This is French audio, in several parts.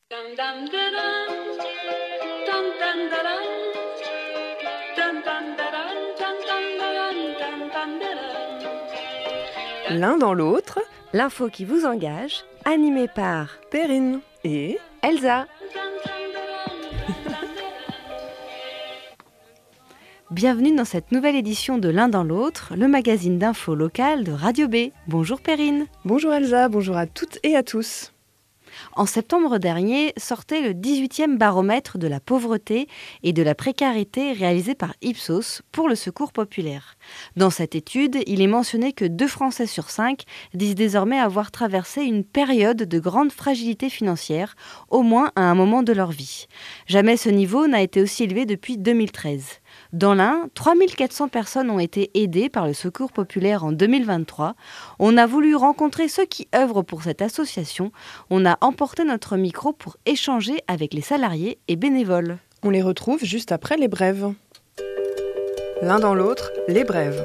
L'un dans l'autre, l'info qui vous engage, animée par Perrine et Elsa. Bienvenue dans cette nouvelle édition de L'un dans l'autre, le magazine d'info locale de Radio B. Bonjour Perrine. Bonjour Elsa, bonjour à toutes et à tous. En septembre dernier, sortait le 18e baromètre de la pauvreté et de la précarité réalisé par Ipsos pour le Secours populaire. Dans cette étude, il est mentionné que 2 Français sur 5 disent désormais avoir traversé une période de grande fragilité financière, au moins à un moment de leur vie. Jamais ce niveau n'a été aussi élevé depuis 2013. Dans l'Ain, 3400 personnes ont été aidées par le Secours populaire en 2023. On a voulu rencontrer ceux qui œuvrent pour cette association. On a emporté notre micro pour échanger avec les salariés et bénévoles. On les retrouve juste après les brèves. L'un dans l'autre, les brèves.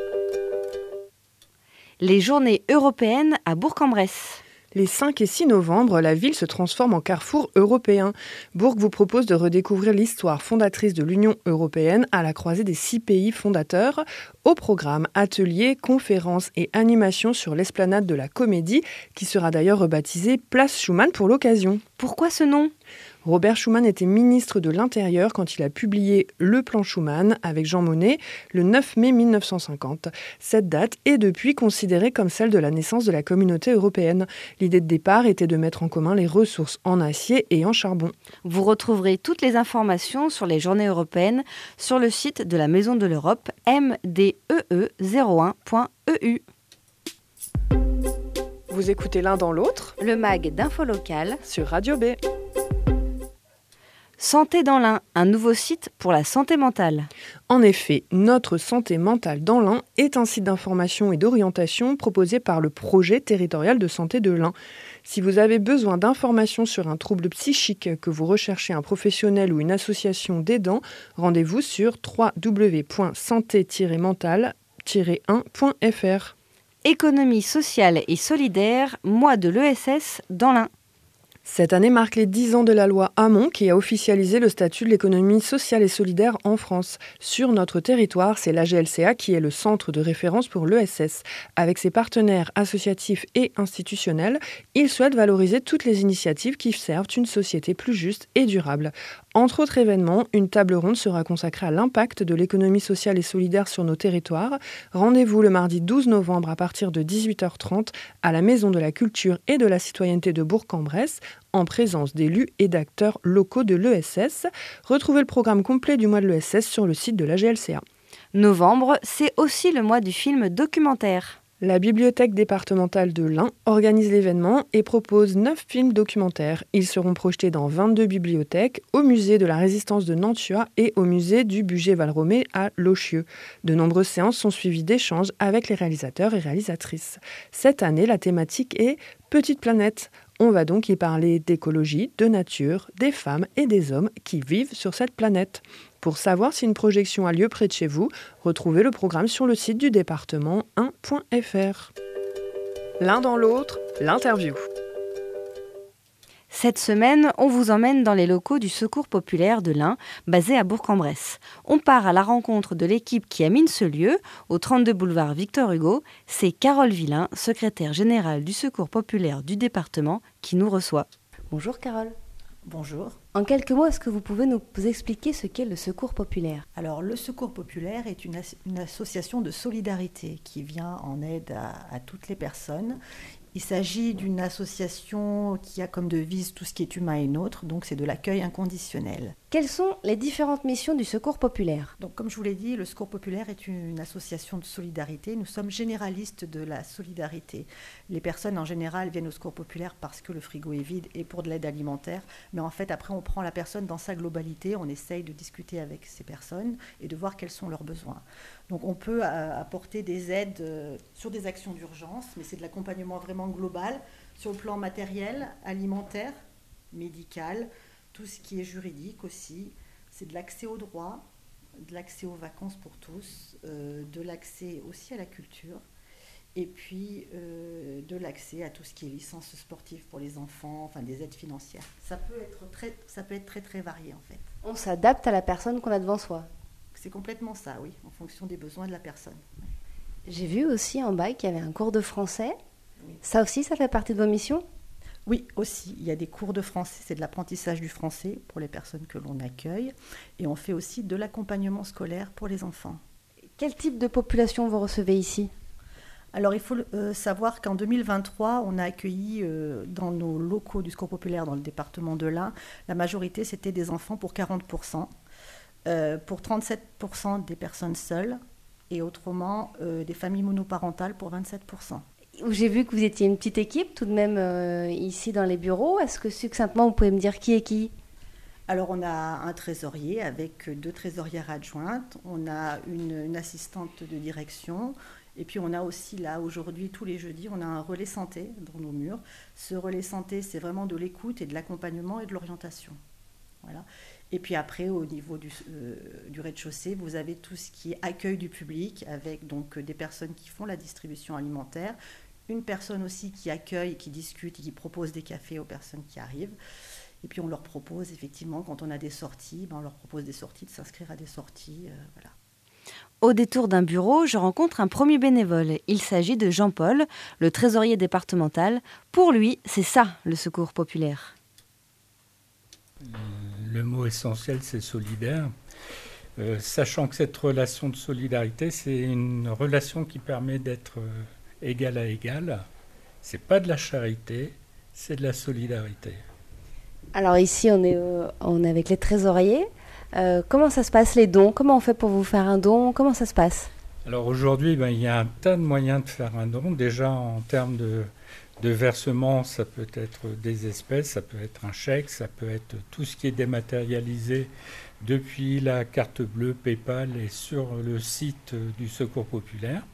Les journées européennes à Bourg-en-Bresse. Les 5 et 6 novembre, la ville se transforme en carrefour européen. Bourg vous propose de redécouvrir l'histoire fondatrice de l'Union européenne à la croisée des 6 pays fondateurs. Au programme, ateliers, conférences et animations sur l'esplanade de la Comédie, qui sera d'ailleurs rebaptisée Place Schuman pour l'occasion. Pourquoi ce nom ? Robert Schuman était ministre de l'Intérieur quand il a publié le plan Schuman avec Jean Monnet le 9 mai 1950. Cette date est depuis considérée comme celle de la naissance de la communauté européenne. L'idée de départ était de mettre en commun les ressources en acier et en charbon. Vous retrouverez toutes les informations sur les journées européennes sur le site de la Maison de l'Europe mdee01.eu. Vous écoutez L'un dans l'autre, le mag d'info locale sur Radio B. Santé dans l'Ain, un nouveau site pour la santé mentale. En effet, Notre Santé Mentale dans l'Ain est un site d'information et d'orientation proposé par le projet territorial de santé de l'Ain. Si vous avez besoin d'informations sur un trouble psychique, que vous recherchez un professionnel ou une association d'aidants, rendez-vous sur www.santé-mentale-1.fr. Économie sociale et solidaire, mois de l'ESS dans l'Ain. Cette année marque les 10 ans de la loi Hamon qui a officialisé le statut de l'économie sociale et solidaire en France. Sur notre territoire, c'est l'AGLCA qui est le centre de référence pour l'ESS. Avec ses partenaires associatifs et institutionnels, il souhaite valoriser toutes les initiatives qui servent une société plus juste et durable. Entre autres événements, une table ronde sera consacrée à l'impact de l'économie sociale et solidaire sur nos territoires. Rendez-vous le mardi 12 novembre à partir de 18h30 à la Maison de la Culture et de la Citoyenneté de Bourg-en-Bresse, en présence d'élus et d'acteurs locaux de l'ESS. Retrouvez le programme complet du mois de l'ESS sur le site de l'AGLCA. Novembre, c'est aussi le mois du film documentaire. La bibliothèque départementale de l'Ain organise l'événement et propose 9 films documentaires. Ils seront projetés dans 22 bibliothèques, au musée de la Résistance de Nantua et au musée du Bugey-Valromey à Lochieu. De nombreuses séances sont suivies d'échanges avec les réalisateurs et réalisatrices. Cette année, la thématique est « Petite planète ». On va donc y parler d'écologie, de nature, des femmes et des hommes qui vivent sur cette planète. Pour savoir si une projection a lieu près de chez vous, retrouvez le programme sur le site du département 1.fr. L'un dans l'autre, l'interview. Cette semaine, on vous emmène dans les locaux du Secours populaire de l'Ain, basé à Bourg-en-Bresse. On part à la rencontre de l'équipe qui anime ce lieu, au 32 boulevard Victor Hugo. C'est Carole Villain, secrétaire générale du Secours populaire du département, qui nous reçoit. Bonjour Carole. Bonjour. En quelques mots, est-ce que vous pouvez nous expliquer ce qu'est le Secours populaire ? Alors, le Secours populaire est une association de solidarité qui vient en aide à toutes les personnes. Il s'agit d'une association qui a comme devise tout ce qui est humain et nôtre, donc c'est de l'accueil inconditionnel. Quelles sont les différentes missions du Secours populaire ? Donc, comme je vous l'ai dit, le Secours populaire est une association de solidarité. Nous sommes généralistes de la solidarité. Les personnes en général viennent au Secours populaire parce que le frigo est vide et pour de l'aide alimentaire. Mais en fait, après, on prend la personne dans sa globalité. On essaye de discuter avec ces personnes et de voir quels sont leurs besoins. Donc, on peut apporter des aides sur des actions d'urgence, mais c'est de l'accompagnement vraiment global sur le plan matériel, alimentaire, médical, tout ce qui est juridique aussi. C'est de l'accès aux droits, de l'accès aux vacances pour tous, de l'accès aussi à la culture et puis de l'accès à tout ce qui est licence sportive pour les enfants, enfin des aides financières. Ça peut être très très varié en fait. On s'adapte à la personne qu'on a devant soi. C'est complètement ça, oui, en fonction des besoins de la personne. J'ai vu aussi en bas qu'il y avait un cours de français. Oui. Ça aussi, ça fait partie de vos missions ? Oui, aussi, il y a des cours de français, c'est de l'apprentissage du français pour les personnes que l'on accueille, et on fait aussi de l'accompagnement scolaire pour les enfants. Quel type de population vous recevez ici ? Alors, il faut savoir qu'en 2023, on a accueilli dans nos locaux du Secours populaire dans le département de l'Ain, la majorité, c'était des enfants pour 40%, pour 37% des personnes seules, et autrement, des familles monoparentales pour 27%. J'ai vu que vous étiez une petite équipe tout de même ici dans les bureaux. Est-ce que succinctement, vous pouvez me dire qui est qui ? Alors, on a un trésorier avec 2 trésorières adjointes, on a une assistante de direction, et puis on a aussi là, aujourd'hui, tous les jeudis, on a un relais santé dans nos murs. Ce relais santé, c'est vraiment de l'écoute et de l'accompagnement et de l'orientation. Voilà. Et puis après, au niveau du rez-de-chaussée, vous avez tout ce qui est accueil du public, avec donc des personnes qui font la distribution alimentaire, une personne aussi qui accueille, qui discute et qui propose des cafés aux personnes qui arrivent. Et puis on leur propose effectivement, quand on a des sorties, on leur propose des sorties, de s'inscrire à des sorties. Voilà. Au détour d'un bureau, je rencontre un premier bénévole. Il s'agit de Jean-Paul, le trésorier départemental. Pour lui, c'est ça, le secours populaire. Le mot essentiel, c'est solidaire. Sachant que cette relation de solidarité, c'est une relation qui permet d'être égal à égal. C'est pas de la charité, c'est de la solidarité. Alors ici, on est avec les trésoriers. Comment ça se passe, les dons ? Comment on fait pour vous faire un don ? Comment ça se passe ? Alors aujourd'hui, il y a un tas de moyens de faire un don. Déjà, en termes de versement, ça peut être des espèces, ça peut être un chèque, ça peut être tout ce qui est dématérialisé depuis la carte bleue PayPal et sur le site du Secours populaire.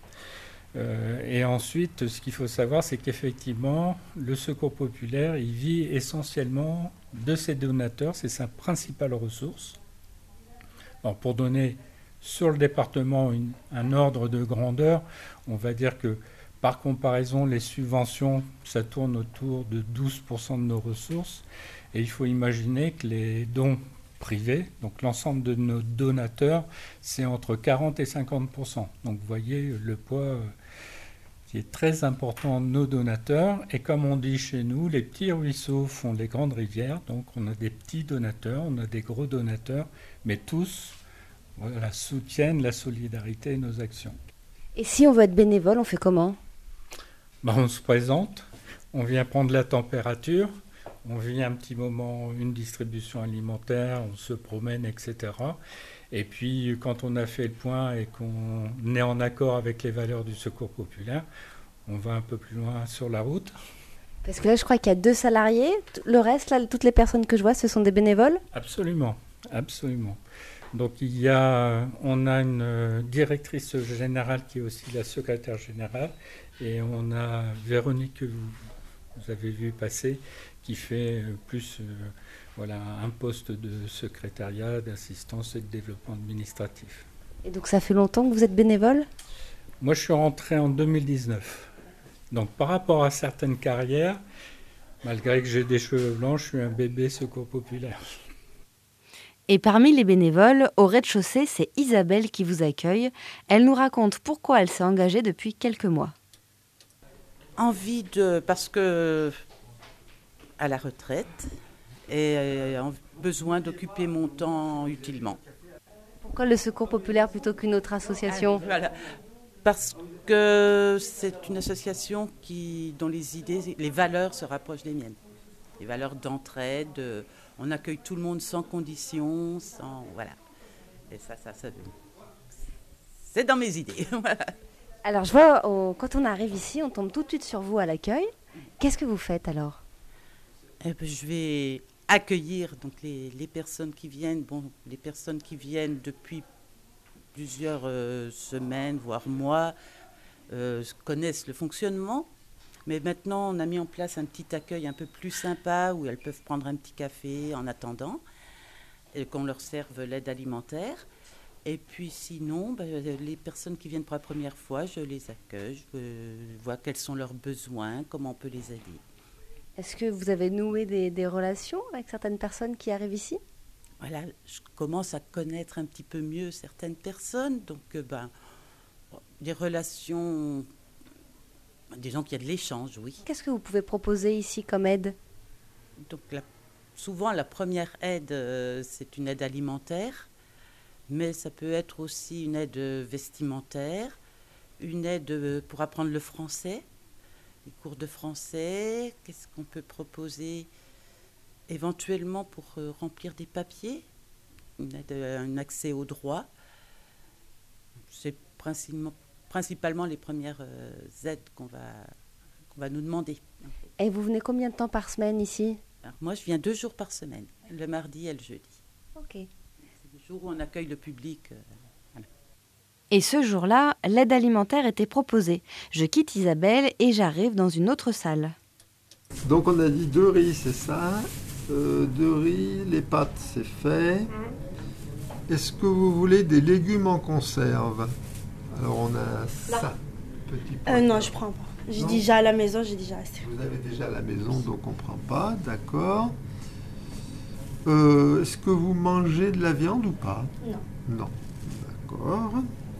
Et ensuite, ce qu'il faut savoir, c'est qu'effectivement, le Secours populaire, il vit essentiellement de ses donateurs, c'est sa principale ressource. Alors, pour donner sur le département un ordre de grandeur, on va dire que par comparaison, les subventions, ça tourne autour de 12% de nos ressources. Et il faut imaginer que les dons privés, donc l'ensemble de nos donateurs, c'est entre 40 et 50%. Donc vous voyez le poids qui est très important de nos donateurs. Et comme on dit chez nous, les petits ruisseaux font les grandes rivières. Donc on a des petits donateurs, on a des gros donateurs, mais tous soutiennent la solidarité et nos actions. Et si on veut être bénévole, on fait comment ? On se présente, on vient prendre la température, on vit un petit moment, une distribution alimentaire, on se promène, etc. Et puis, quand on a fait le point et qu'on est en accord avec les valeurs du Secours populaire, on va un peu plus loin sur la route. Parce que là, je crois qu'il y a 2 salariés. Le reste, là, toutes les personnes que je vois, ce sont des bénévoles ? Absolument, absolument. Donc, on a une directrice générale qui est aussi la secrétaire générale. Et on a Véronique, que vous avez vu passer, qui fait plus un poste de secrétariat, d'assistance et de développement administratif. Et donc ça fait longtemps que vous êtes bénévole ? Moi, je suis rentré en 2019. Donc par rapport à certaines carrières, malgré que j'ai des cheveux blancs, je suis un bébé Secours populaire. Et parmi les bénévoles, au rez-de-chaussée, c'est Isabelle qui vous accueille. Elle nous raconte pourquoi elle s'est engagée depuis quelques mois. Parce que à la retraite et besoin d'occuper mon temps utilement. Pourquoi le Secours populaire plutôt qu'une autre association ? Voilà. Parce que c'est une association dont les valeurs se rapprochent des miennes. Les valeurs d'entraide, on accueille tout le monde sans condition, voilà. Et ça c'est dans mes idées. Voilà. Alors je vois, quand on arrive ici, on tombe tout de suite sur vous à l'accueil. Qu'est-ce que vous faites alors ? Je vais accueillir donc les personnes qui viennent. Les personnes qui viennent depuis plusieurs semaines, voire mois, connaissent le fonctionnement. Mais maintenant, on a mis en place un petit accueil un peu plus sympa où elles peuvent prendre un petit café en attendant et qu'on leur serve l'aide alimentaire. Et puis sinon, les personnes qui viennent pour la première fois, je les accueille, je vois quels sont leurs besoins, comment on peut les aider. Est-ce que vous avez noué des relations avec certaines personnes qui arrivent ici ? Voilà, je commence à connaître un petit peu mieux certaines personnes, donc des relations, disons qu'il y a de l'échange, oui. Qu'est-ce que vous pouvez proposer ici comme aide ? Donc souvent la première aide, c'est une aide alimentaire, mais ça peut être aussi une aide vestimentaire, une aide pour apprendre le français, les cours de français. Qu'est-ce qu'on peut proposer éventuellement pour remplir des papiers, une aide, un accès au droit. C'est principalement les premières aides qu'on va nous demander. Et vous venez combien de temps par semaine ici ? Alors, moi, je viens 2 jours par semaine, le mardi et le jeudi. Ok. C'est le jour où on accueille le public. Voilà. Et ce jour-là, l'aide alimentaire était proposée. Je quitte Isabelle et j'arrive dans une autre salle. Donc on a dit 2 riz, c'est ça. 2 riz, les pâtes, c'est fait. Est-ce que vous voulez des légumes en conserve? Alors on a ça. Petit Non, je prends pas. J'ai déjà à la maison, j'ai déjà assez. Vous avez déjà à la maison, donc on ne prend pas, d'accord. Est-ce que vous mangez de la viande ou pas? Non. Non, d'accord.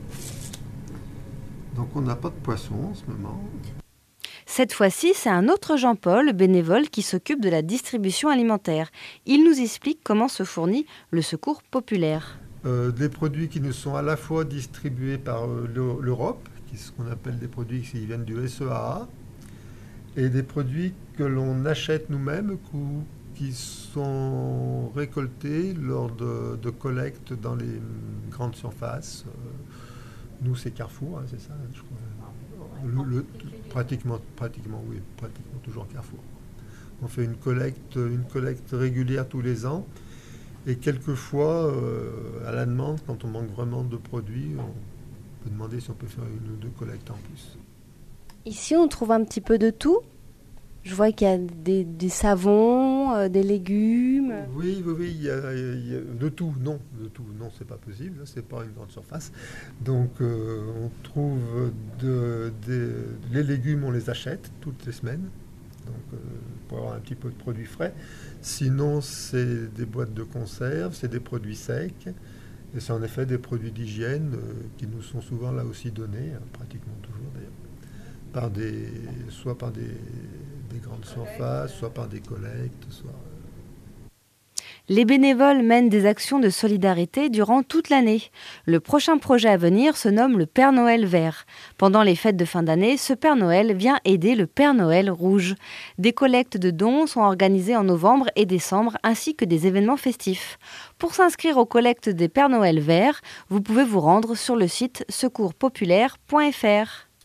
Donc on n'a pas de poisson en ce moment. Cette fois-ci, c'est un autre Jean-Paul, bénévole, qui s'occupe de la distribution alimentaire. Il nous explique comment se fournit le secours populaire. Des produits qui nous sont à la fois distribués par l'Europe, qui est ce qu'on appelle des produits qui viennent du SEAA, et des produits que l'on achète nous-mêmes ou qui sont récoltés lors de collectes dans les grandes surfaces. Nous, c'est Carrefour, hein, c'est ça, je crois. Pratiquement toujours Carrefour. On fait une collecte régulière tous les ans. Et quelquefois, à la demande, quand on manque vraiment de produits, on peut demander si on peut faire 1 ou 2 collectes en plus. Ici, on trouve un petit peu de tout. Je vois qu'il y a des savons, des légumes. Oui, il y a de tout. Non, c'est pas possible. C'est pas une grande surface. Donc, on trouve les légumes, on les achète toutes les semaines. Donc, pour avoir un petit peu de produits frais. Sinon, c'est des boîtes de conserve, c'est des produits secs. Et c'est en effet des produits d'hygiène qui nous sont souvent là aussi donnés, pratiquement toujours d'ailleurs, soit par des grandes surfaces, soit par des collectes, soit... Les bénévoles mènent des actions de solidarité durant toute l'année. Le prochain projet à venir se nomme le Père Noël vert. Pendant les fêtes de fin d'année, ce Père Noël vient aider le Père Noël rouge. Des collectes de dons sont organisées en novembre et décembre, ainsi que des événements festifs. Pour s'inscrire aux collectes des Pères Noël verts, vous pouvez vous rendre sur le site secourspopulaire.fr.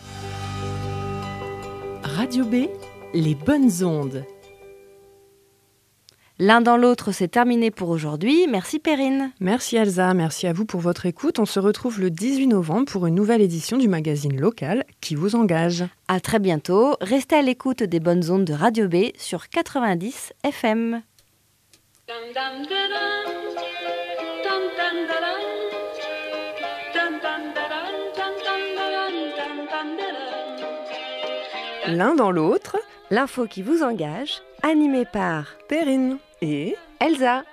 Radio B, les bonnes ondes. L'un dans l'autre, c'est terminé pour aujourd'hui. Merci Perrine. Merci Elsa, merci à vous pour votre écoute. On se retrouve le 18 novembre pour une nouvelle édition du magazine local qui vous engage. À très bientôt. Restez à l'écoute des bonnes ondes de Radio B sur 90 FM. L'un dans l'autre, l'info qui vous engage, animée par Perrine et Elsa.